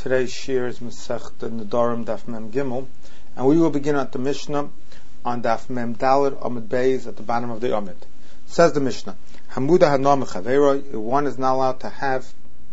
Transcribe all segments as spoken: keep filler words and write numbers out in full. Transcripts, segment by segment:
Today's shir is Masechta Nedarim Daf Mem Gimel, and we will begin at the Mishnah on Daf Mem Daled Amud Beis at the bottom of the Amud. Says the Mishnah, Hamuda Hana Mechaveiro, one is not allowed to have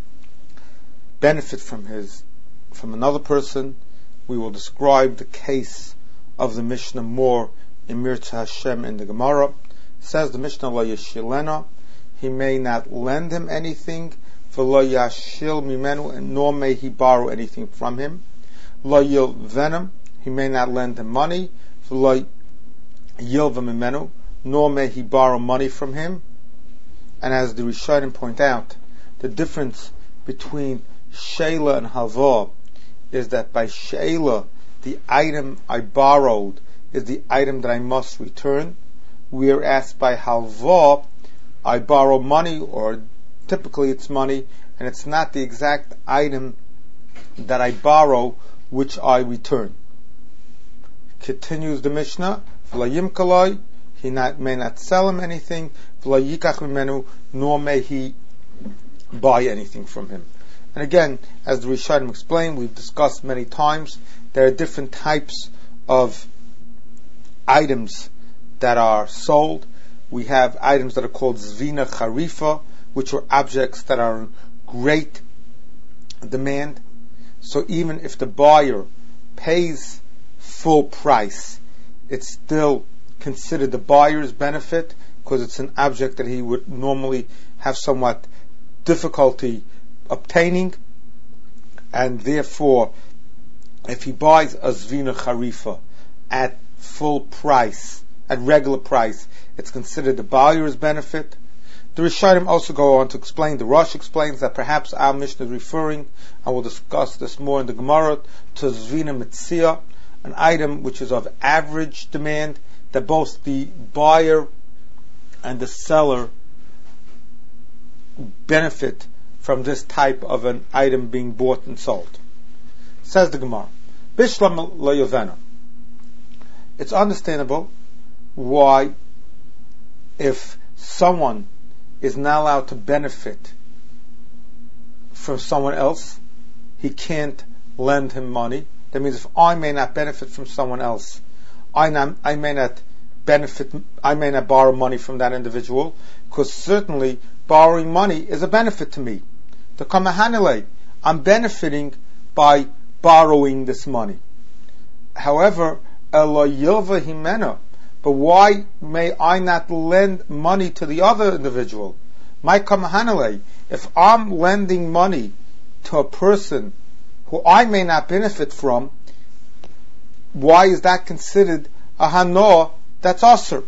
benefit from his from another person. We will describe the case of the Mishnah more in Mirza Hashem in the Gemara. Says the Mishnah, Lo Yeshilena, he may not lend him anything, V'lo yashil mimenu, and nor may he borrow anything from him. Lo yilvenem, he may not lend him money. V'lo yilva mimenu, nor may he borrow money from him. And as the Rishonim point out, the difference between sheila and halva is that by sheila, the item I borrowed is the item that I must return, whereas by halva, I borrow money, or typically it's money, and it's not the exact item that I borrow which I return. Continues the Mishnah, V'layim kaloi, he not, may not sell him anything, V'layikach mimenu, nor may he buy anything from him. And again, as the Rishonim explained, we've discussed many times, there are different types of items that are sold. We have items that are called zvina charifa, which are objects that are in great demand. So even if the buyer pays full price, it's still considered the buyer's benefit, because it's an object that he would normally have somewhat difficulty obtaining, and therefore if he buys a zvina charifa at full price, at regular price, it's considered the buyer's benefit. The Rishonim also go on to explain, the Rosh explains that perhaps our Mishnah is referring, and we'll discuss this more in the Gemara, to Zvina Mitzia, an item which is of average demand, that both the buyer and the seller benefit from this type of an item being bought and sold. Says the Gemara, Bishlam lo Yovena. It's understandable why, if someone is not allowed to benefit from someone else, he can't lend him money. That means if I may not benefit from someone else, I, not, I may not benefit, I may not borrow money from that individual, because certainly borrowing money is a benefit to me. The kamahanile, I'm benefiting by borrowing this money. However, elo yilva himena, but why may I not lend money to the other individual? My kamahanale, if I'm lending money to a person who I may not benefit from, why is that considered a hano that's usher?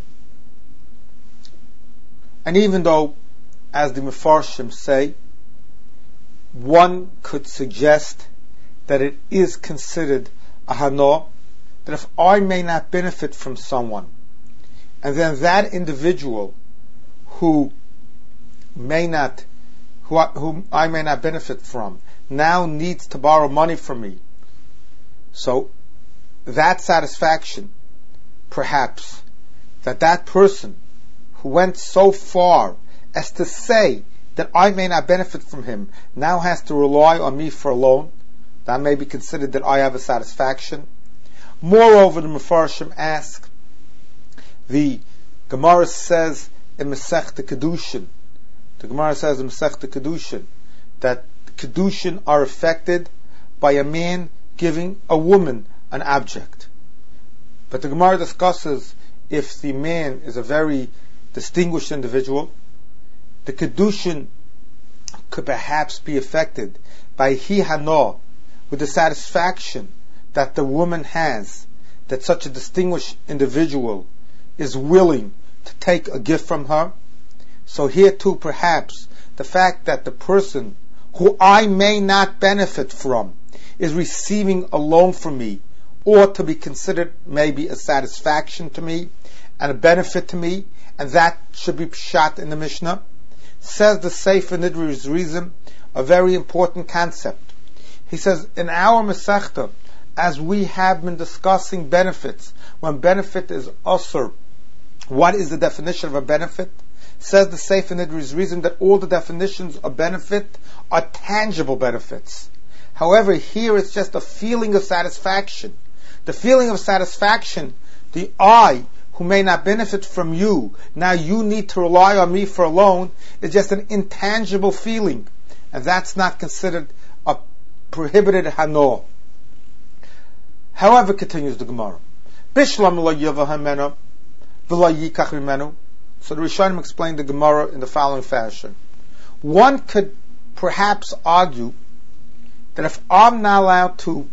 And even though, as the Mefarshim say, one could suggest that it is considered a hano, that if I may not benefit from someone, and then that individual who may not, who I, whom I may not benefit from, now needs to borrow money from me. So that satisfaction, perhaps, that that person who went so far as to say that I may not benefit from him, now has to rely on me for a loan, that may be considered that I have a satisfaction. Moreover, the Mefarshim ask, the Gemara says in Masechta Kedushin, the Gemara says in Masechta Kedushin, that Kedushin are affected by a man giving a woman an object. But the Gemara discusses, if the man is a very distinguished individual, the Kedushin could perhaps be affected by hi hano, with the satisfaction that the woman has, that such a distinguished individual is willing to take a gift from her. So here too, perhaps, the fact that the person who I may not benefit from is receiving a loan from me ought to be considered maybe a satisfaction to me and a benefit to me, and that should be shot in the Mishnah. Says the Sefer Nidri's reason, a very important concept. He says, in our Masechta, as we have been discussing benefits, when benefit is usher, what is the definition of a benefit? Says the Sefer Nidri's reason that all the definitions of benefit are tangible benefits. However, here it's just a feeling of satisfaction. The feeling of satisfaction, the I, who may not benefit from you, now you need to rely on me for a loan, is just an intangible feeling. And that's not considered a prohibited hano. However, continues the Gemara, Bishlam lo yava hamenu v'lo yikach rimenu. So the Rishonim explained the Gemara in the following fashion. One could perhaps argue that if I'm not allowed to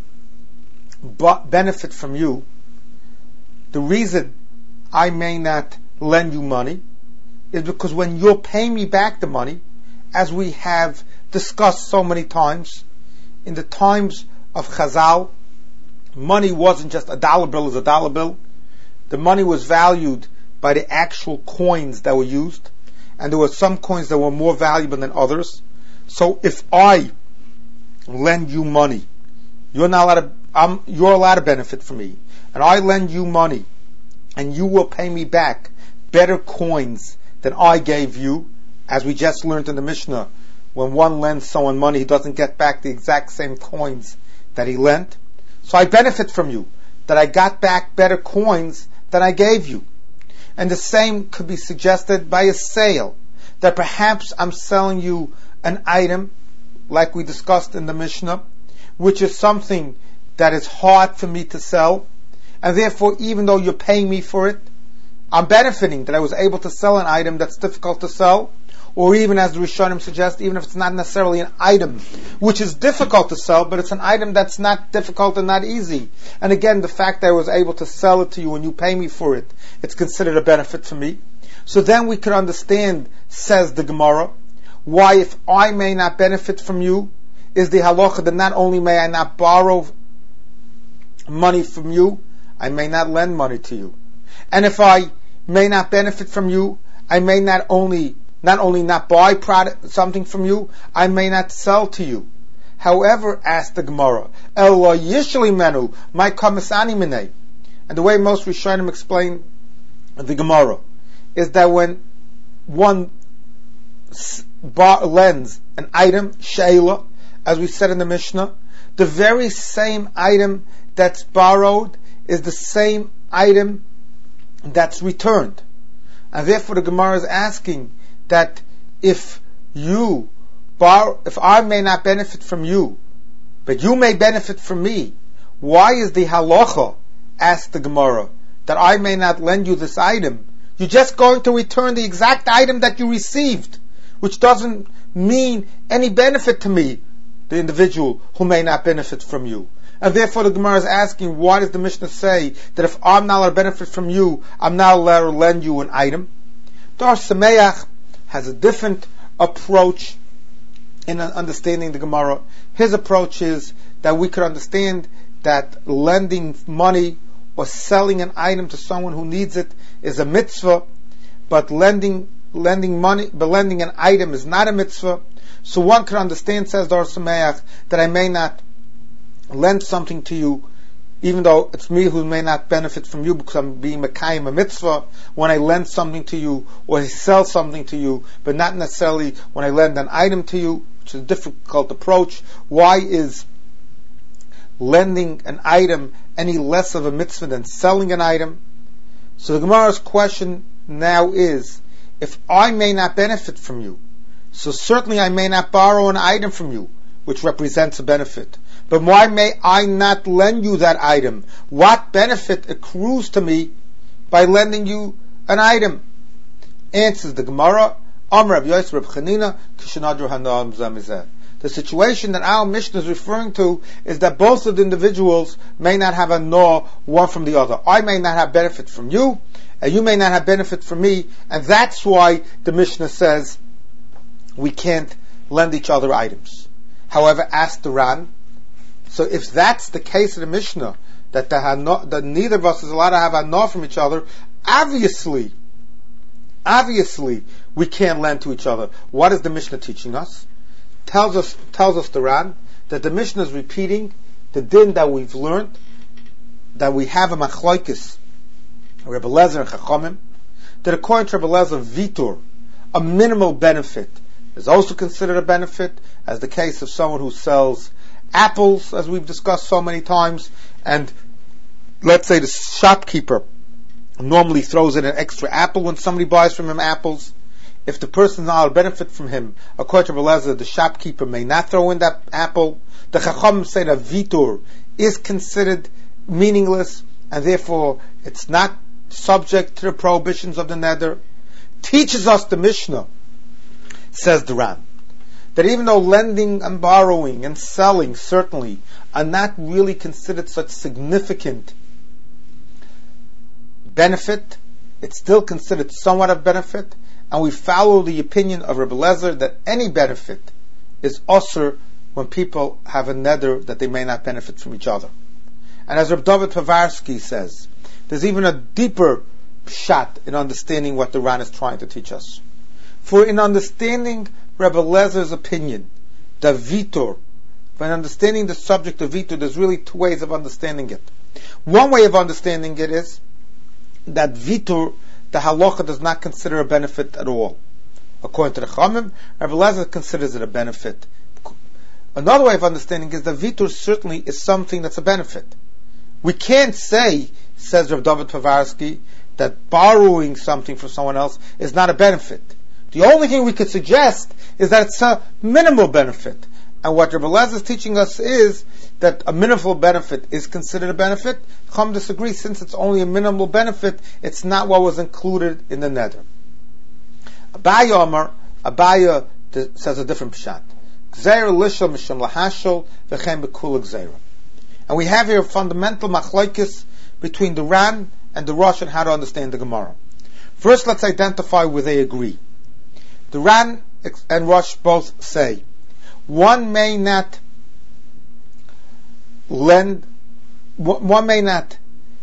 benefit from you, the reason I may not lend you money is because when you'll pay me back the money, as we have discussed so many times, in the times of Chazal, money wasn't just a dollar bill is a dollar bill. The money was valued by the actual coins that were used, and there were some coins that were more valuable than others. So if I lend you money, you're not allowed to, I'm, you're allowed to benefit from me, and I lend you money, and you will pay me back better coins than I gave you, as we just learned in the Mishnah. When one lends someone money, he doesn't get back the exact same coins that he lent. So I benefit from you, that I got back better coins than I gave you. And the same could be suggested by a sale, that perhaps I'm selling you an item, like we discussed in the Mishnah, which is something that is hard for me to sell, and therefore even though you're paying me for it, I'm benefiting that I was able to sell an item that's difficult to sell, or even as the Rishonim suggest, even if it's not necessarily an item which is difficult to sell, but it's an item that's not difficult and not easy. And again, the fact that I was able to sell it to you and you pay me for it, it's considered a benefit for me. So then we could understand, says the Gemara, why if I may not benefit from you, is the halacha that not only may I not borrow money from you, I may not lend money to you. And if I may not benefit from you, I may not only not only not buy product, something from you, I may not sell to you. However, asked the Gemara, El lo yishli menu, my kamisani minei. And the way most Rishonim explain the Gemara is that when one bar, lends an item, sheila, as we said in the Mishnah, the very same item that's borrowed is the same item that's returned. And therefore the Gemara is asking that if you borrow, if I may not benefit from you, but you may benefit from me, why is the halacha, asked the Gemara, that I may not lend you this item? You're just going to return the exact item that you received, which doesn't mean any benefit to me, the individual who may not benefit from you. And therefore the Gemara is asking, why does the Mishnah say that if I'm not allowed to benefit from you, I'm not allowed to lend you an item? Dar Sameach has a different approach in understanding the Gemara. His approach is that we could understand that lending money or selling an item to someone who needs it is a mitzvah, but lending lending money, but lending an item is not a mitzvah. So one could understand, says Dar Sameach, that I may not lend something to you, even though it's me who may not benefit from you because I'm being mekayim a mitzvah when I lend something to you or I sell something to you, but not necessarily when I lend an item to you, which is a difficult approach. Why is lending an item any less of a mitzvah than selling an item? So the Gemara's question now is, if I may not benefit from you, so certainly I may not borrow an item from you, which represents a benefit. But why may I not lend you that item? What benefit accrues to me by lending you an item? Answers the Gemara, Amr Rav Yosef Rav Chanina, Kishanadru Hanam Zamizeh. The situation that our Mishnah is referring to is that both of the individuals may not have a no one from the other. I may not have benefit from you, and you may not have benefit from me, and that's why the Mishnah says we can't lend each other items. However, asked the Ran, so if that's the case of the Mishnah, that, no, that neither of us is allowed to have a no from each other, obviously, obviously, we can't lend to each other. What is the Mishnah teaching us? Tells us, tells us the Ran, that the Mishnah is repeating the din that we've learned, that we have a machlokes, Rebbe Lezer and Chachamim, that according to Rebbe Lezer, vitur, a minimal benefit, is also considered a benefit, as the case of someone who sells apples, as we've discussed so many times, and let's say the shopkeeper normally throws in an extra apple when somebody buys from him apples. If the person is not to benefit from him, according to Rebbe Lezer, the shopkeeper may not throw in that apple. The Chacham say that vitur is considered meaningless, and therefore it's not subject to the prohibitions of the neder. Teaches us the Mishnah, says the Ran, that even though lending and borrowing and selling certainly are not really considered such significant benefit, it's still considered somewhat of benefit, and we follow the opinion of Rebbe Lezer that any benefit is usher when people have a neder that they may not benefit from each other. And as Reb David Povarsky says, there's even a deeper shot in understanding what the Ran is trying to teach us. For in understanding Rebbe Lezer's opinion, the vitur, when understanding the subject of vitur, there's really two ways of understanding it. One way of understanding it is that vitur, the halacha does not consider a benefit at all. According to the Chamim, Rebbe Lezer considers it a benefit. Another way of understanding is that vitur certainly is something that's a benefit. We can't say, says Reb David Povarsky, that borrowing something from someone else is not a benefit. The only thing we could suggest is that it's a minimal benefit. And what Rebbe Lezer is teaching us is that a minimal benefit is considered a benefit. Chum disagrees, since it's only a minimal benefit, it's not what was included in the neder. Abaya Omar, Abaya says a different pshat. Gzeira lishal mishum lahashol v'chem bekula gzeira. And we have here a fundamental machlokes between the Ran and the Rosh on how to understand the Gemara. First, let's identify where they agree. The Ran and Rosh both say one may not lend, one may not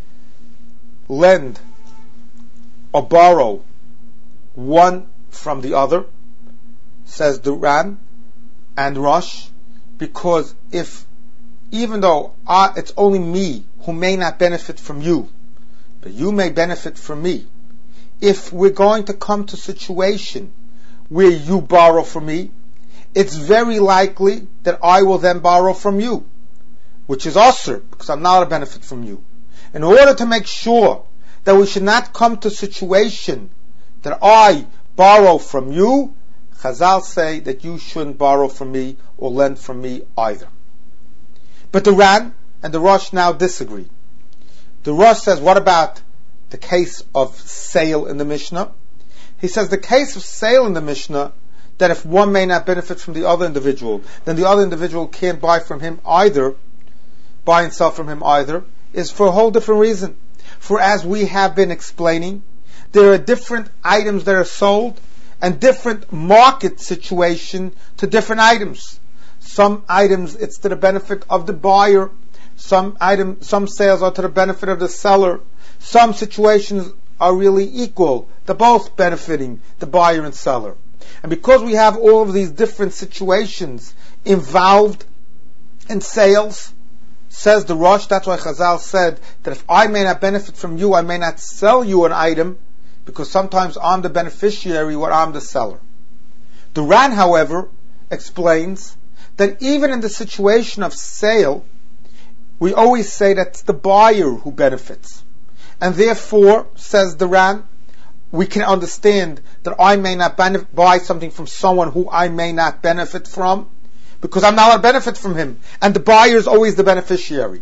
lend or borrow one from the other, says the Ran and Rosh, because if, even though I, it's only me who may not benefit from you, but you may benefit from me, if we're going to come to a situation where you borrow from me, it's very likely that I will then borrow from you, which is usher, because I'm not a benefit from you. In order to make sure that we should not come to a situation that I borrow from you, Chazal say that you shouldn't borrow from me or lend from me either. But the Ran and the Rosh now disagree. The Rosh says, what about the case of sale in the Mishnah? He says the case of sale in the Mishnah, that if one may not benefit from the other individual, then the other individual can't buy from him either, buy and sell from him either, is for a whole different reason. For as we have been explaining, there are different items that are sold and different market situation to different items. Some items it's to the benefit of the buyer, some item, some sales are to the benefit of the seller, some situations are really equal, they're both benefiting the buyer and seller. And because we have all of these different situations involved in sales, says the Rosh, that's why Chazal said that if I may not benefit from you, I may not sell you an item, because sometimes I'm the beneficiary or I'm the seller. The Ran, however, explains that even in the situation of sale, we always say that it's the buyer who benefits. And therefore, says the Ran, we can understand that I may not benef- buy something from someone who I may not benefit from, because I'm not allowed to benefit from him. And the buyer is always the beneficiary.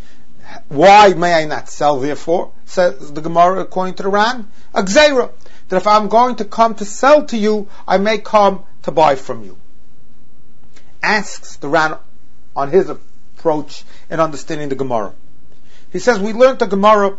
Why may I not sell, therefore, says the Gemara according to the Ran? A gzeira, that if I'm going to come to sell to you, I may come to buy from you. Asks the Ran on his approach in understanding the Gemara. He says, we learned the Gemara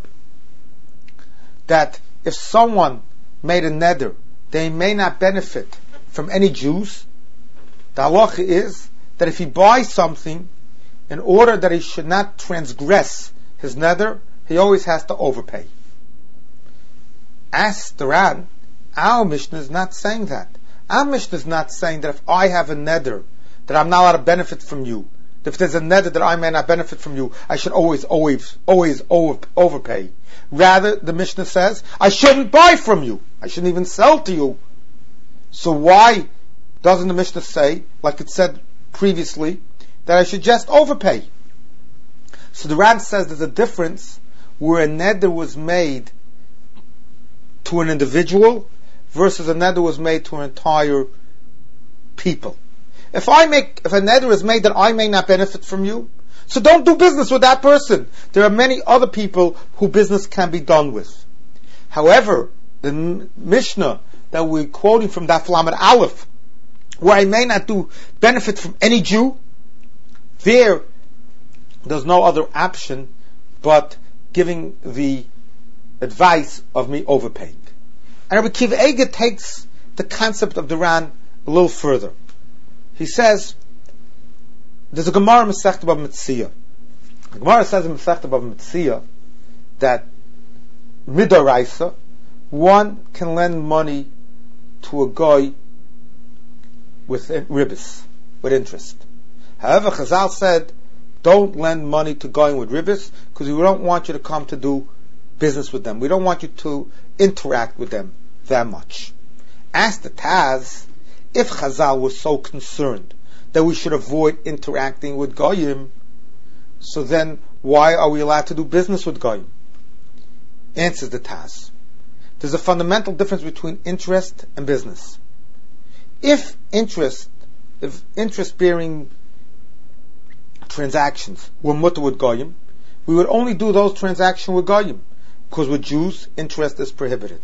that if someone made a neder, they may not benefit from any Jews. The halacha is that if he buys something, in order that he should not transgress his neder, he always has to overpay. Ask the Ran, our Mishnah is not saying that. Our Mishnah is not saying that if I have a neder, that I'm not allowed to benefit from you. If there's a neder that I may not benefit from you, I should always, always, always over, overpay. Rather, the Mishnah says, I shouldn't buy from you. I shouldn't even sell to you. So why doesn't the Mishnah say, like it said previously, that I should just overpay. So the Ran says there's a difference where a neder was made to an individual versus a neder was made to an entire people. If I make, if a neder is made that I may not benefit from you, so don't do business with that person. There are many other people who business can be done with. However, the Mishnah that we're quoting from Daf Lamed Aleph, where I may not do benefit from any Jew, there, there's no other option but giving the advice of me overpaying. And Rabbi Akiva Eiger takes the concept of the Ran a little further. He says, there's a Gemara in Masechta Bava Metzia. The Gemara says in Masechta Bava Metzia that midoraisa, one can lend money to a guy with ribis, with interest. However, Chazal said, don't lend money to going with ribis because we don't want you to come to do business with them. We don't want you to interact with them that much. Ask the Taz, if Chazal was so concerned that we should avoid interacting with goyim, so then why are we allowed to do business with goyim? Answers the Taz. There's a fundamental difference between interest and business. If interest, if interest-bearing transactions were mutter with goyim, we would only do those transactions with goyim, because with Jews, interest is prohibited.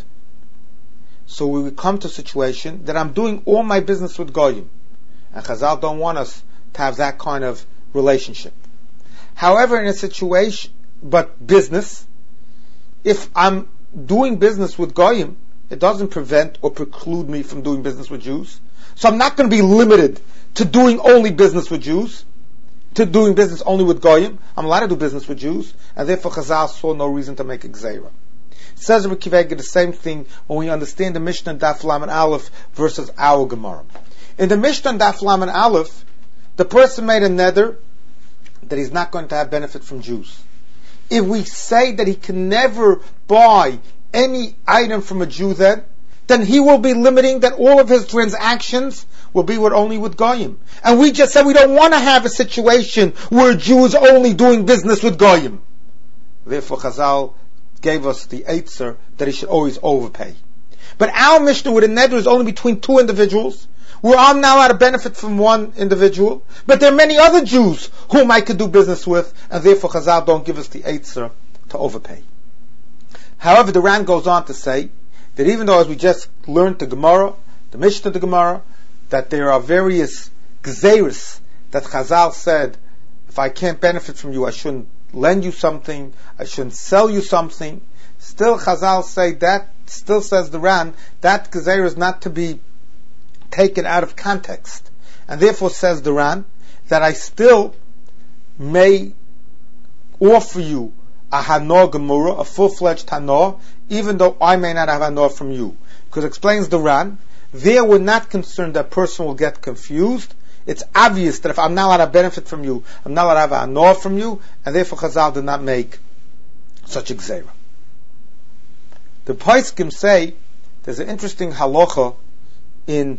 So we would come to a situation that I'm doing all my business with goyim, and Chazal don't want us to have that kind of relationship. However, in a situation, but business, if I'm doing business with goyim, it doesn't prevent or preclude me from doing business with Jews. So I'm not going to be limited to doing only business with Jews, to doing business only with goyim. I'm allowed to do business with Jews, and therefore Chazal saw no reason to make a gzeira. Says Rabbi Akiva Eiger the same thing when we understand the Mishnah in Daf Lamed Aleph versus our Gemara. In the Mishnah in Daf Lamed Aleph, the person made a neder that he's not going to have benefit from Jews. If we say that he can never buy any item from a Jew then, then he will be limiting that all of his transactions will be with only with goyim. And we just said we don't want to have a situation where a Jew is only doing business with goyim. Therefore Chazal gave us the eitzar that he should always overpay. But our Mishnah with a neder is only between two individuals, where I'm now allowed to benefit from one individual, but there are many other Jews whom I could do business with, and therefore Chazal don't give us the eitzar to overpay. However, the Ran goes on to say that even though, as we just learned the Gemara, the Mishnah the Gemara, that there are various gzeiros that Chazal said, if I can't benefit from you, I shouldn't lend you something, I shouldn't sell you something. Still, Chazal say that, still says the Ran, that gzeira is not to be taken out of context. And therefore says the Ran, that I still may offer you a hanor gemura, a full-fledged hanor, even though I may not have hanor from you. Because explains the Ran, there we're not concerned that a person will get confused. It's obvious that if I'm not allowed to benefit from you, I'm not allowed to have a hanor from you, and therefore Chazal did not make such a gzeira. The Poskim say there's an interesting halacha in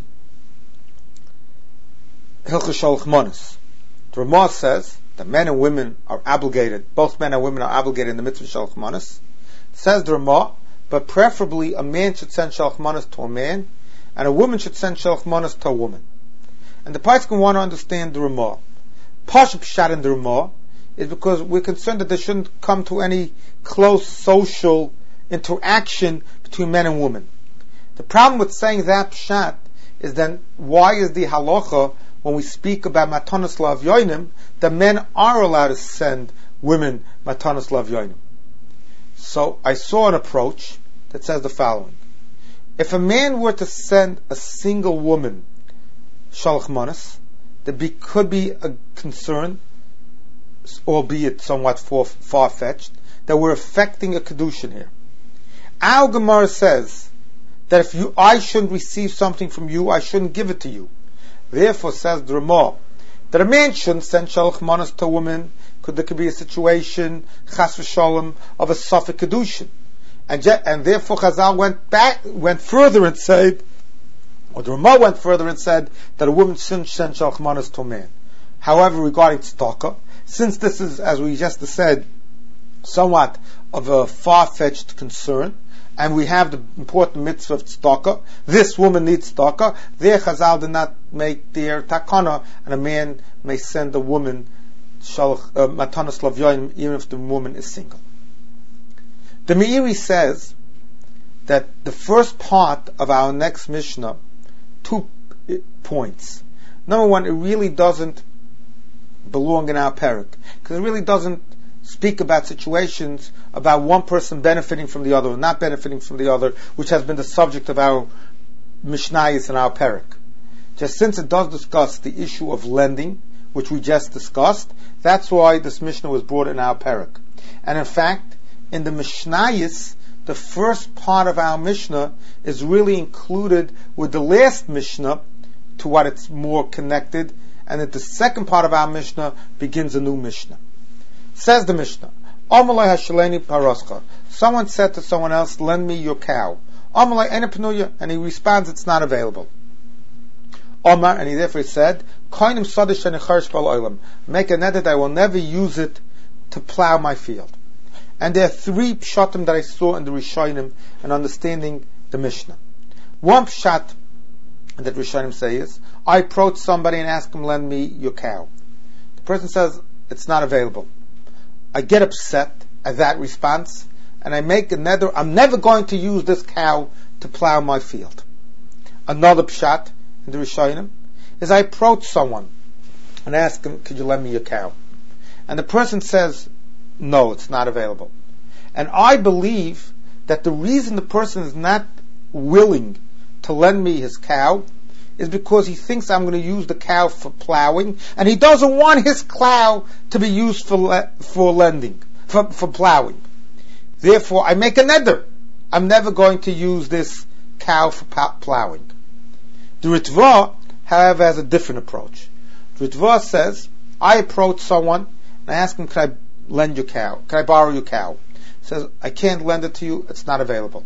Hilchos Sholach Manos. The Ramah says that men and women are obligated, both men and women are obligated in the mitzvah Sholach Manos. Says the Ramah, but preferably a man should send Sholach Manos to a man, and a woman should send Sholach Manos to a woman. And the Poskim want to understand the Ramah. Pashup Pshat in the Ramah is because we're concerned that there shouldn't come to any close social interaction between men and women. The problem with saying that Pshat is then why is the halacha when we speak about matanos lavyonim that men are allowed to send women matanos lavyonim? So I saw an approach that says the following: if a man were to send a single woman sholach manos, there be, could be a concern, albeit somewhat far fetched, that we're affecting a kedushin here. Our Gemara says that if you, I shouldn't receive something from you, I shouldn't give it to you. Therefore, says the Ramah, that a man shouldn't send sholach manos to a woman, because there could be a situation, chas v'sholem, of a safek kedushin, and and therefore Chazal went back, went further and said, or the Ramah went further and said that a woman shouldn't send sholach manos to a man. However, regarding tzedakah, since this is, as we just said, somewhat of a far-fetched concern, and we have the important mitzvah of tzedakah, this woman needs tzedakah, their Chazal did not make their takana, and a man may send a woman shalach matanas lavyoim even if the woman is single. The Meiri says that the first part of our next Mishnah, two points. Number one, it really doesn't belong in our parak, because it really doesn't speak about situations about one person benefiting from the other or not benefiting from the other, which has been the subject of our Mishnayos and our parak. Just since it does discuss the issue of lending, which we just discussed, that's why this Mishnah was brought in our parak. And in fact, in the Mishnayos, the first part of our Mishnah is really included with the last Mishnah to what it's more connected, and that the second part of our Mishnah begins a new Mishnah. Says the Mishnah, Amalai hashaleni paroscha. Someone said to someone else, lend me your cow. Amalai ene penuya, and he responds, it's not available. Omar, and he therefore said, Koinim sadish and echarish bal oilam. Make a neder that I will never use it to plow my field. And there are three pshatim that I saw in the Rishonim and understanding the Mishnah. One pshat that Rishonim say is, I approach somebody and ask him, lend me your cow. The person says, it's not available. I get upset at that response, and I make a neder, I'm never going to use this cow to plow my field. Another pshat in the Rishonim is, I approach someone and ask him, could you lend me your cow? And the person says, no, it's not available. And I believe that the reason the person is not willing to lend me his cow is because he thinks I'm going to use the cow for plowing, and he doesn't want his cow to be used for le- for lending, for, for plowing. Therefore, I make a neder. I'm never going to use this cow for p- plowing. The Ritva, however, has a different approach. The Ritva says, I approach someone and I ask him, can I lend your cow? Can I borrow your cow? He says, I can't lend it to you, it's not available.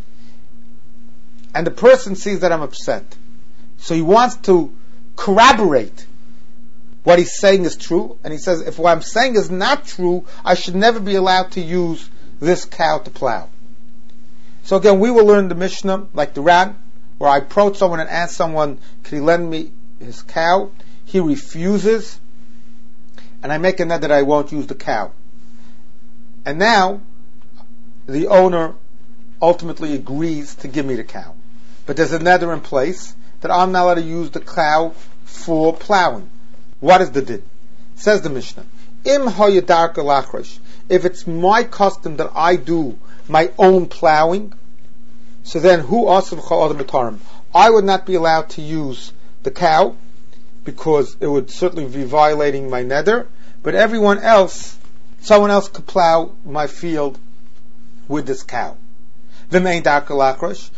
And the person sees that I'm upset. So he wants to corroborate what he's saying is true, and he says, if what I'm saying is not true, I should never be allowed to use this cow to plow. So again, we will learn the Mishnah like the Ran, where I approach someone and ask someone, can he lend me his cow? He refuses, and I make a neder that I won't use the cow. And now, the owner ultimately agrees to give me the cow. But there's a neder in place that I'm not allowed to use the cow for plowing. What is the din? Says the Mishnah, Im hayadarka lachresh. If it's my custom that I do my own plowing, so then who also mitarim? I would not be allowed to use the cow because it would certainly be violating my neder. But everyone else, someone else could plow my field with this cow. V'mein darka lachresh.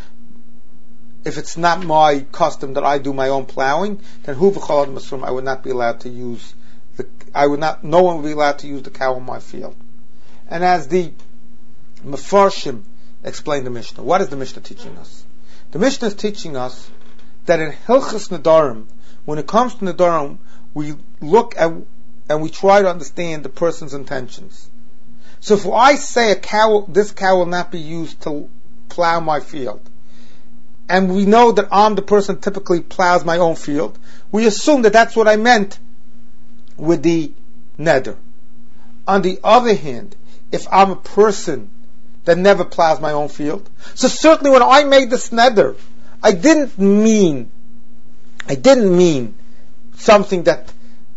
If it's not my custom that I do my own plowing, then hu v'cholad masrum, I would not be allowed to use the. I would not. No one would be allowed to use the cow on my field. And as the Mefarshim explained the Mishnah, what is the Mishnah teaching us? The Mishnah is teaching us that in Hilchos Nedarim, when it comes to Nedarim, we look at and we try to understand the person's intentions. So if I say a cow, this cow will not be used to plow my field, and we know that I'm the person typically plows my own field, we assume that that's what I meant with the neder. On the other hand, if I'm a person that never plows my own field, so certainly when I made this neder, I didn't mean, I didn't mean something that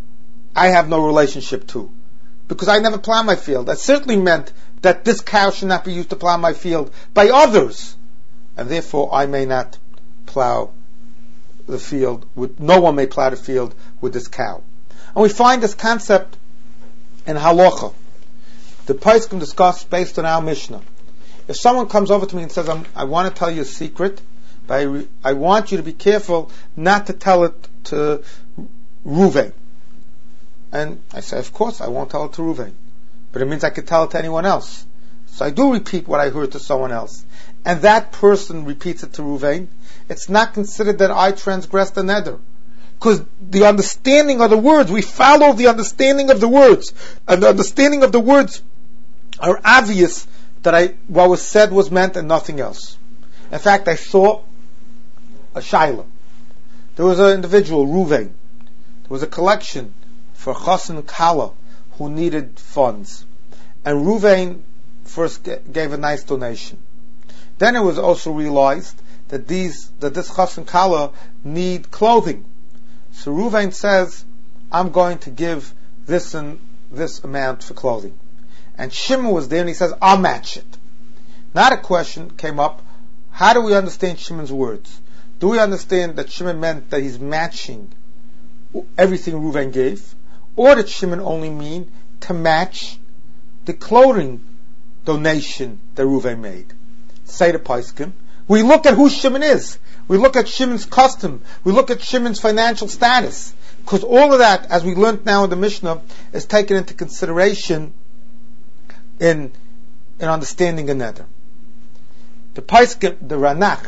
I have no relationship to, because I never plow my field. I certainly meant that this cow should not be used to plow my field by others, and therefore I may not plow the field with, no one may plow the field with this cow. And we find this concept in halacha. The poskim discuss based on our Mishnah. If someone comes over to me and says, I'm, I want to tell you a secret, but I, re, I want you to be careful not to tell it to Ruvain. And I say, of course, I won't tell it to Ruvain. But it means I could tell it to anyone else. So I do repeat what I heard to someone else. And that person repeats it to Ruvain. It's not considered that I transgressed the neder. Because the understanding of the words, we follow the understanding of the words. And the understanding of the words are obvious that I, what was said was meant and nothing else. In fact, I saw a shaila. There was an individual, Ruvain. There was a collection for Chassan Kala who needed funds. And Ruvain first gave a nice donation. Then it was also realized that these, that this Chassan Kala need clothing. So Ruvain says, I'm going to give this and this amount for clothing. And Shimon was there and he says, I'll match it. Now the question came up, how do we understand Shimon's words? Do we understand that Shimon meant that he's matching everything Ruvain gave? Or did Shimon only mean to match the clothing donation that Ruvain made? Say the Paiskim. We look at who Shimon is. We look at Shimon's custom. We look at Shimon's financial status. Because all of that, as we learned now in the Mishnah, is taken into consideration in, in understanding a neder. The Paiskim, the Ranach,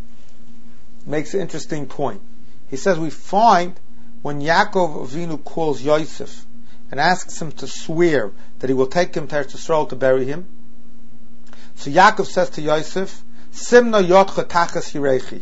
makes an interesting point. He says we find when Yaakov Avinu calls Yosef and asks him to swear that he will take him to Eretz Yisrael to bury him. So Yaakov says to Yosef, Simna yotcha tachas hirechi.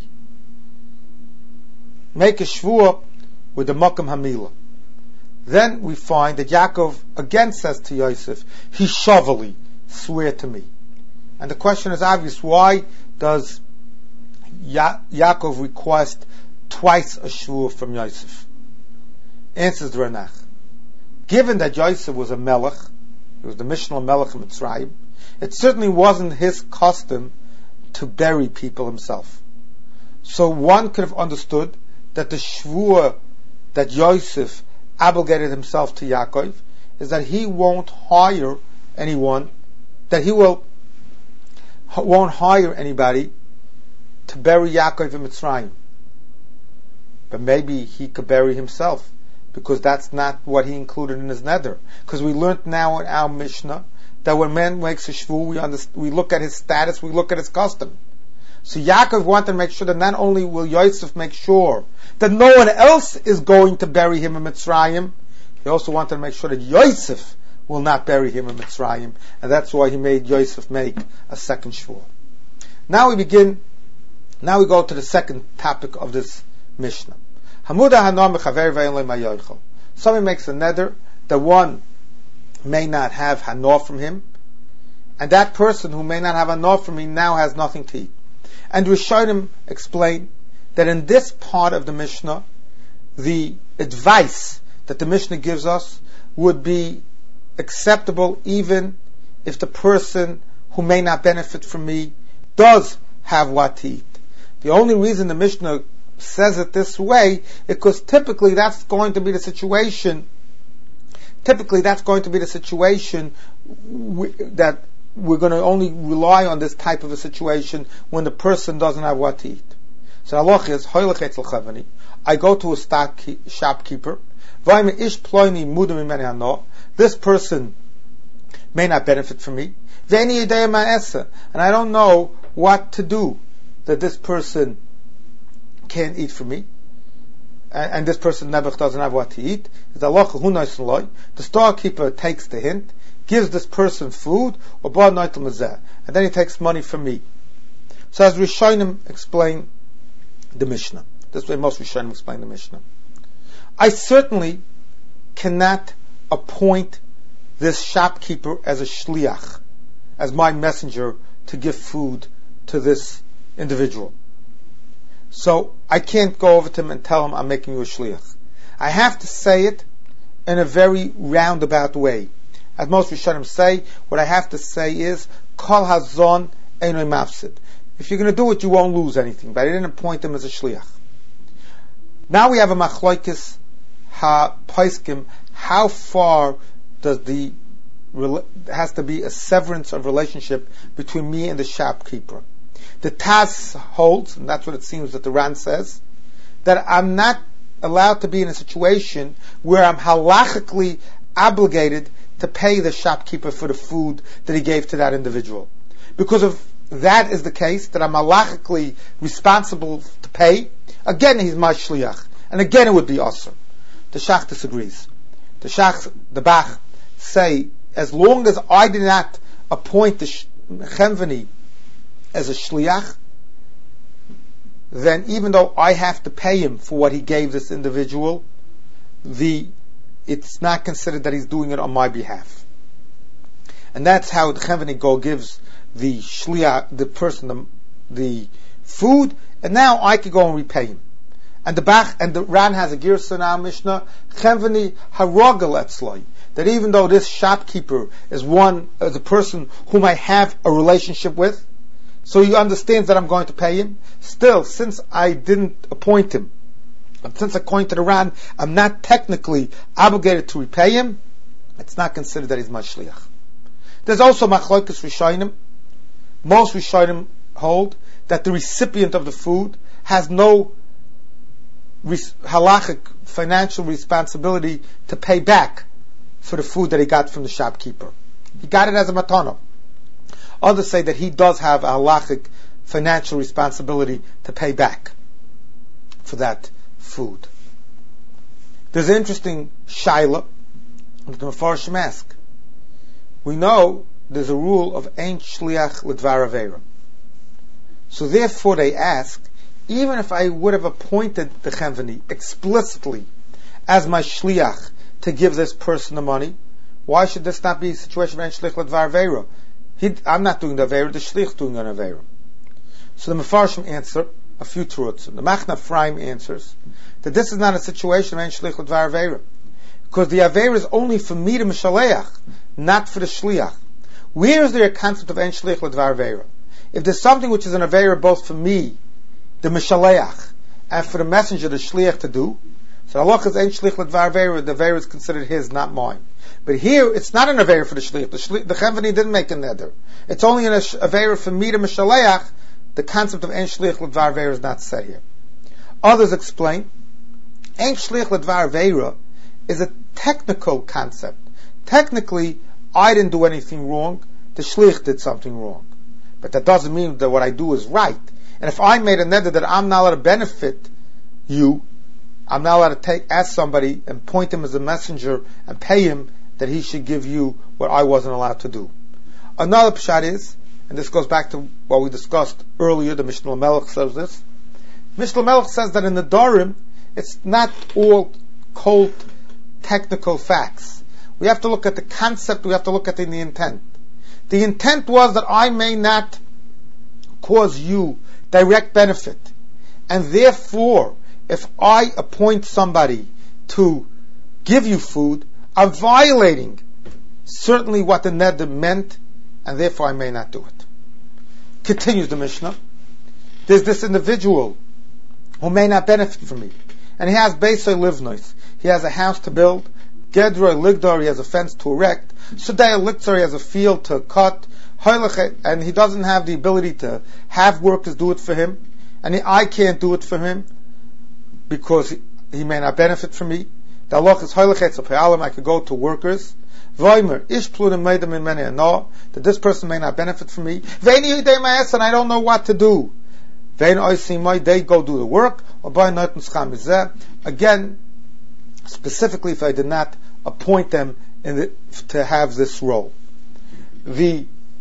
Make a shvua with the Makam Hamila. Then we find that Yaakov again says to Yosef, Hishavali, swear to me. And the question is obvious, why does Ya- Yaakov request twice a shvua from Yosef? Answers the Ranach. Given that Yosef was a melech, he was the Mishnah melech of Mitzrayim, it certainly wasn't his custom to bury people himself. So one could have understood that the shvua that Yosef obligated himself to Yaakov is that he won't hire anyone, that he will won't hire anybody to bury Yaakov in Mitzrayim. But maybe he could bury himself, because that's not what he included in his neder. Because we learned now in our Mishnah that when man makes a shvu, we, underst- we look at his status, we look at his custom. So Yaakov wanted to make sure that not only will Yosef make sure that no one else is going to bury him in Mitzrayim, he also wanted to make sure that Yosef will not bury him in Mitzrayim, and that's why he made Yosef make a second shvu. Now we begin, now we go to the second topic of this Mishnah. Hamuda hanam mechaver ve'en lo mayochel. Somebody makes a neder that one may not have hanor from him, and that person who may not have hanor from him now has nothing to eat. And Rishonim explain that in this part of the Mishnah, the advice that the Mishnah gives us would be acceptable even if the person who may not benefit from me does have what to eat. The only reason the Mishnah says it this way is because typically that's going to be the situation typically that's going to be the situation we, that we're going to only rely on this type of a situation when the person doesn't have what to eat. So Allah is, I go to a stock shopkeeper, this person may not benefit from me, and I don't know what to do that this person can't eat from me, and, and this person never doesn't have what to eat. The storekeeper takes the hint, gives this person food, and then he takes money from me. So as Rishonim explain the Mishnah, this way most Rishonim explain the Mishnah, I certainly cannot appoint this shopkeeper as a shliach, as my messenger to give food to this individual. So I can't go over to him and tell him I'm making you a shliach. I have to say it in a very roundabout way. As most Rishonim say, what I have to say is, Kol hazon einoi mafsid. If you're going to do it, you won't lose anything. But I didn't appoint him as a shliach. Now we have a machlokes ha paiskim. How far does the has to be a severance of relationship between me and the shopkeeper? The Taz holds, and that's what it seems that the Ran says, that I'm not allowed to be in a situation where I'm halachically obligated to pay the shopkeeper for the food that he gave to that individual. Because if that is the case, that I'm halachically responsible to pay, again he's my shliach. And again it would be Asr. The Shach disagrees. The Shach, the Bach, say, as long as I did not appoint the Chemveni as a Shliach, then even though I have to pay him for what he gave this individual, the it's not considered that he's doing it on my behalf. And that's how the Chemveni Go gives the Shliach, the person, the, the food, and now I could go and repay him. And the Bach and the Ran has a Girsa in our Mishnah, Chemveni Harogel Etzloi, that even though this shopkeeper is one, is a person whom I have a relationship with, so he understands that I'm going to pay him, still, since I didn't appoint him, and since according to the Ran, I'm not technically obligated to repay him, it's not considered that he's my shliach. There's also Machlokes Rishonim. Most Rishonim hold that the recipient of the food has no res- halachic financial responsibility to pay back for the food that he got from the shopkeeper. He got it as a matana. Others say that he does have a halachic financial responsibility to pay back for that food. There's an interesting shaila that the Mefarshim ask. We know there's a rule of Ein Shliach L'Dvar Aveira. So therefore they ask, even if I would have appointed the Chemveni explicitly as my Shliach to give this person the money, why should this not be a situation of Ein Shliach L'Dvar Aveira? He, I'm not doing the Aveira, the Shliach is doing an Aveira. So the Mefarshim answer a few truths. The Machna Ephraim answers that this is not a situation of Ein Shliach L'Dvar Aveira, because the Aveira is only for me to Mishaleach, not for the Shliach. Where is there a concept of Ein Shliach L'Dvar Aveira? If there's something which is an Aveira both for me, the Mishaleach, and for the messenger, the Shliach, to do, so Allah is Ein Shliach L'Dvar Aveira, the Aveira is considered his, not mine. But here, it's not an Aveira for the Shliach. The, Shliach, the Chemveni didn't make a neder. It's only an Aveira for me to Mishaleach. The concept of Ein Shliach L'Dvar Aveira is not said here. Others explain, Ein Shliach L'Dvar Aveira is a technical concept. Technically, I didn't do anything wrong, the Shliach did something wrong. But that doesn't mean that what I do is right. And if I made a neder that I'm not allowed to benefit you, I'm not allowed to take, ask somebody and point him as a messenger and pay him that he should give you what I wasn't allowed to do. Another pshat is, and this goes back to what we discussed earlier, the Mishnah Melech says this. Mishnah Melech says that in the Dorim, it's not all cold technical facts. We have to look at the concept, we have to look at the, the intent. The intent was that I may not cause you direct benefit. And therefore, if I appoint somebody to give you food, I'm violating certainly what the neder meant, and therefore I may not do it. Continues the Mishnah. There's this individual who may not benefit from me. And he has Beisoy Livnois. He has a house to build. Gedroy Ligdor, he has a fence to erect. Sudei Liktor, he has a field to cut. And he doesn't have the ability to have workers do it for him. And he, I can't do it for him because he, he may not benefit from me. The Allah is Hoylachetz Pe'alim, I could go to workers. Voimer, Ish Plunim Meidem in Mene no, that this person may not benefit from me. Veini Yudei Ma'es, and I don't know what to do. Vein Oisimoi, they go do the work. Or by Noten Scham Izeh. Again, specifically if I did not appoint them in the, to have this role. The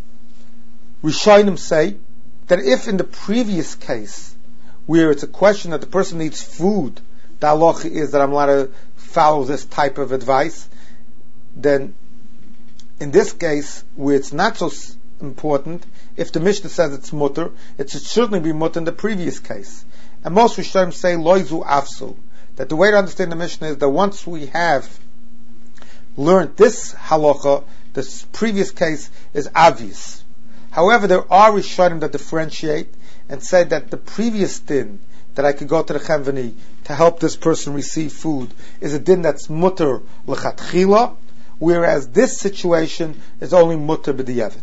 Rishonim say that if in the previous case, where it's a question that the person needs food, the halacha is that I'm allowed to follow this type of advice, then in this case, where it's not so important, if the Mishnah says it's mutter, it should certainly be mutter in the previous case. And most Rishonim say loizu afsu, that the way to understand the Mishnah is that once we have learned this halacha, this previous case is obvious. However, there are Rishonim that differentiate and say that the previous din that I could go to the Chemveni to help this person receive food is a din that's mutter l'chatchila, whereas this situation is only mutter b'diavad.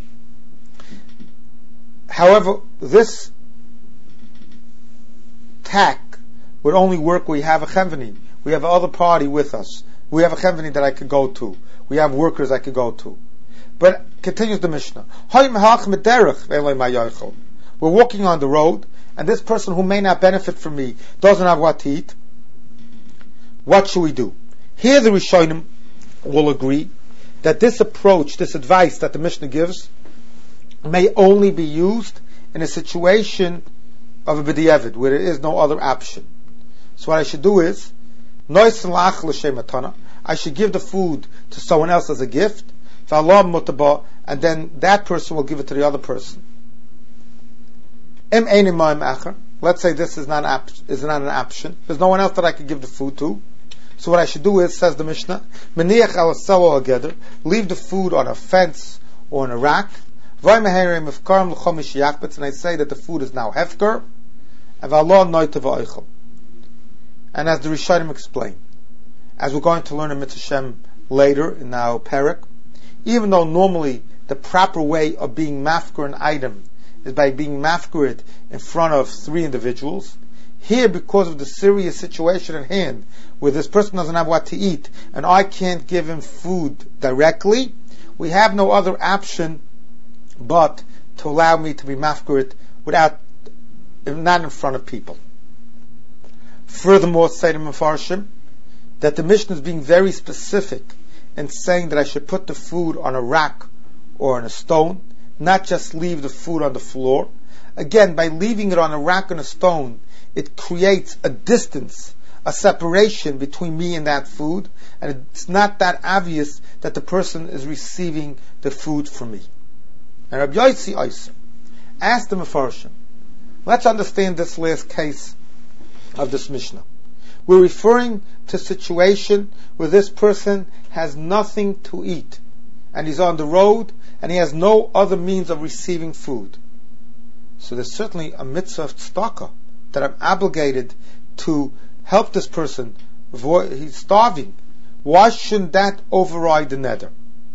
However, this tack would only work where we have a Chemveni. We have another party with us. We have a Chemveni that I could go to. We have workers I could go to. But continues the Mishnah. We're walking on the road, and this person who may not benefit from me doesn't have what to eat. What should we do? Here the Rishonim will agree that this approach, this advice that the Mishnah gives, may only be used in a situation of a b'di'evid, where there is no other option. So what I should do is, I should give the food to someone else as a gift, and then that person will give it to the other person. Let's say this is not, op- is not an option. There's no one else that I could give the food to. So what I should do is, says the Mishnah, leave the food on a fence or on a rack, and I say that the food is now hefker, and as the Rishonim explain, as we're going to learn in Mitzvah later in our parak, even though normally the proper way of being mafker an item is by being mafker it in front of three individuals, here, because of the serious situation at hand, where this person doesn't have what to eat, and I can't give him food directly, we have no other option but to allow me to be mafker it without, not in front of people. Furthermore, say the Mefarshim, that the Mishnah is being very specific in saying that I should put the food on a rack or on a stone, not just leave the food on the floor. Again, by leaving it on a rack and a stone, it creates a distance, a separation between me and that food, and it's not that obvious that the person is receiving the food from me. And Rabbi Yossi Oyser asked the Mefarshim, let's understand this last case of this Mishnah. We're referring to a situation where this person has nothing to eat, and he's on the road, and he has no other means of receiving food. So there's certainly a mitzvah of tzedakah that I'm obligated to help this person. He's starving. Why shouldn't that override the neder?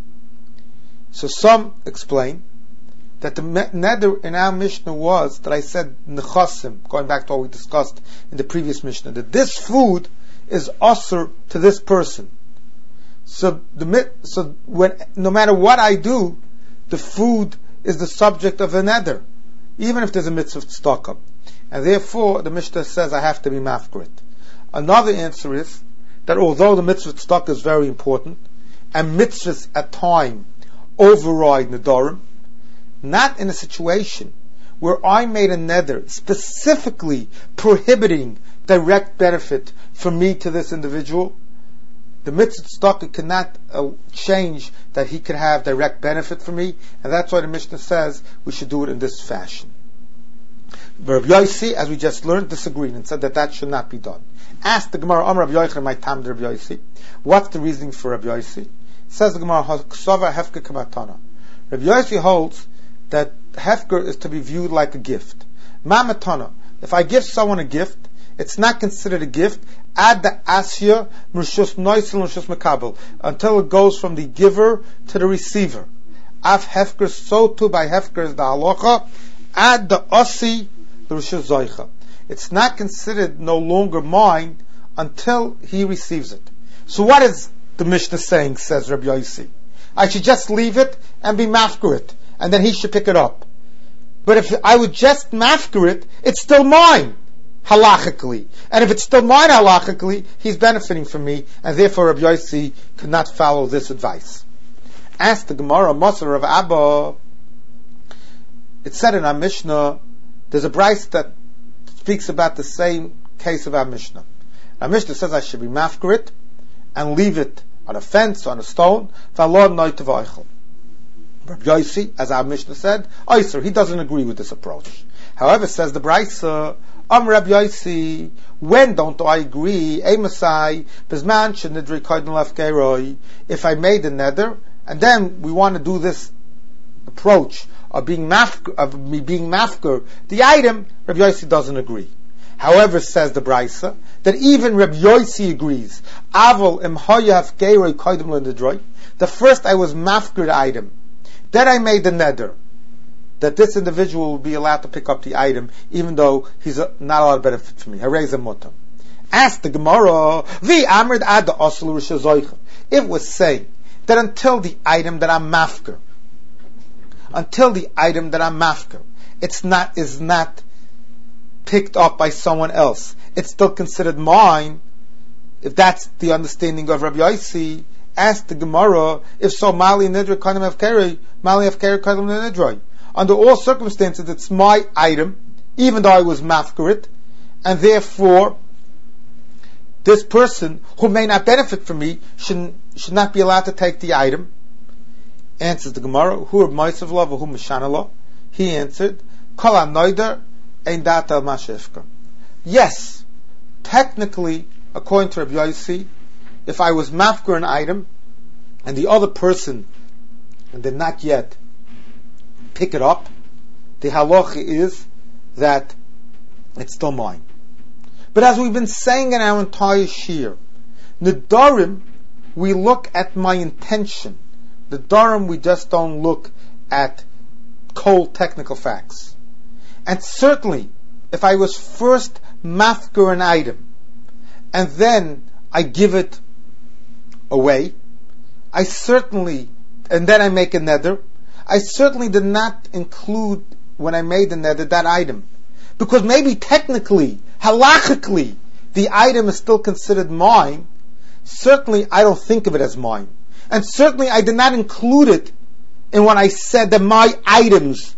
So some explain that the neder in our Mishnah was that I said nechasim, going back to what we discussed in the previous Mishnah, that this food is usher to this person. So the so when no matter what I do, the food is the subject of a neder, even if there's a mitzvah of tzedakah. And therefore, the Mishnah says I have to be mafker it. Another answer is that although the mitzvah tzedakah is very important, and mitzvahs at time override nedarim, not in a situation where I made a neder specifically prohibiting direct benefit from me to this individual, the mitzvah tzedakah cannot uh, change that he could have direct benefit from me, and that's why the Mishnah says we should do it in this fashion. Rabbi Yossi, as we just learned, disagreed and said that that should not be done. Asked the Gemara, Amar Rabbi Yochanan, my tam Rabbi Yossi, what's the reasoning for Rabbi Yossi? Says the Gemara, Ksava hefker kamatana. Rabbi Yossi holds that hefker is to be viewed like a gift. Mamatana, if I give someone a gift, it's not considered a gift ad the asya mrishus noisel mrishus mekabel, until it goes from the giver to the receiver. Af hefker, so too by hefker is the halacha ad the asi the rishus zoicha. It's not considered no longer mine until he receives it. So what is the Mishnah saying, says Rabbi Yossi? I should just leave it and be mafker it, and then he should pick it up. But if I would just mafker it, it's still mine, halachically. And if it's still mine halachically, he's benefiting from me, and therefore Rabbi Yossi could not follow this advice. Ask the Gemara, Moser of Abba, it said in our Mishnah, there's a brayso that speaks about the same case of our Mishnah. Our Mishnah says I should be mafker it and leave it on a fence, on a stone. Rabbi Yossi, as our Mishnah said, Oyser, he doesn't agree with this approach. However, says the brayso, Am Rabbi Yossi, when don't I agree? If I made the neder, and then we want to do this approach of being mafker, of me being mafker, the item, Rabbi Yossi doesn't agree. However, says the brayso, that even Rabbi Yossi agrees. Aval im hayav geiroi koydem l'nedroi. The first I was mafker the item, then I made the neder that this individual will be allowed to pick up the item, even though he's a, not a lot of benefit for me. Harei mutter. Ask the Gemara, vi amrid ad the osel rishus zoicha. It was saying that until the item that I'm mafker, until the item that I'm mafker, it's not is not picked up by someone else, it's still considered mine. if that's the understanding of Rabbi Yossi, ask the Gemara, if so, Mali Nidra Kanim Avkeri, Mali Avkeri Kanim Nidra. Under all circumstances, it's my item, even though I was mafkarit, and therefore, this person who may not benefit from me should, should not be allowed to take the item. Answers the Gemara, who are Maisav Love, who Mishanala? He answered, Kol HaNoider Ein Dat Al Mashefka. Yes, technically, according to Rabbi Yossi, if I was mafkar an item, and the other person did not yet pick it up, the halacha is that it's still mine. But as we've been saying in our entire shir, Nedarim, we look at my intention. Nedarim, we just don't look at cold technical facts. And certainly, if I was first mafkar an item, and then I give it away, I certainly, and then I make a neder, I certainly did not include, when I made the neder, that item. Because maybe technically, halachically, the item is still considered mine. Certainly I don't think of it as mine. And certainly I did not include it in when I said that my items,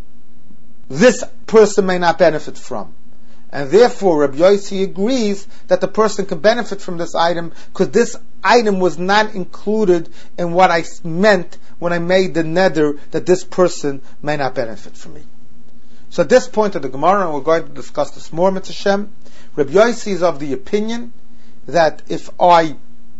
this person may not benefit from. And therefore Rabbi Yossi agrees that the person can benefit from this item because this item was not included in what I meant when I made the neder that this person may not benefit from me. So at this point of the Gemara, and we're going to discuss this more, Mitzvah Shem, Rabbi Yossi is of the opinion that if I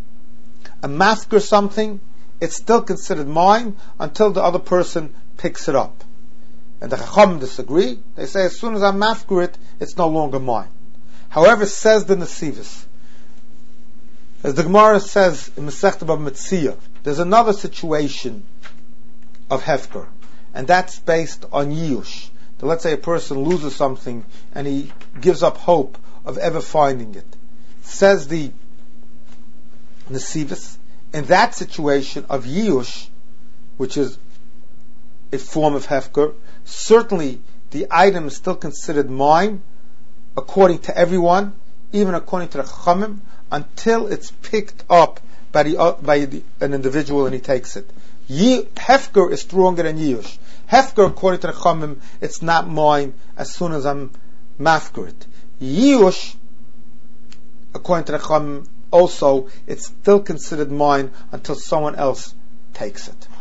mafkar something, it's still considered mine until the other person picks it up. And the Chacham disagree. They say as soon as I mafkar it, it's no longer mine. However, says the Nesivos, as the Gemara says in Masechta Bava Metzia, there's another situation of hefker, and that's based on Yush. So let's say a person loses something and he gives up hope of ever finding it. Says the Nesivos, in that situation of Yush, which is a form of hefker, certainly the item is still considered mine, according to everyone, even according to the Chachamim, until it's picked up by, the, uh, by the, an individual and he takes it. Ye, hefker is stronger than Yush. Hefker, according to the Chachamim, it's not mine as soon as I'm mafkar it. Yush, according to the Chachamim, also, it's still considered mine until someone else takes it.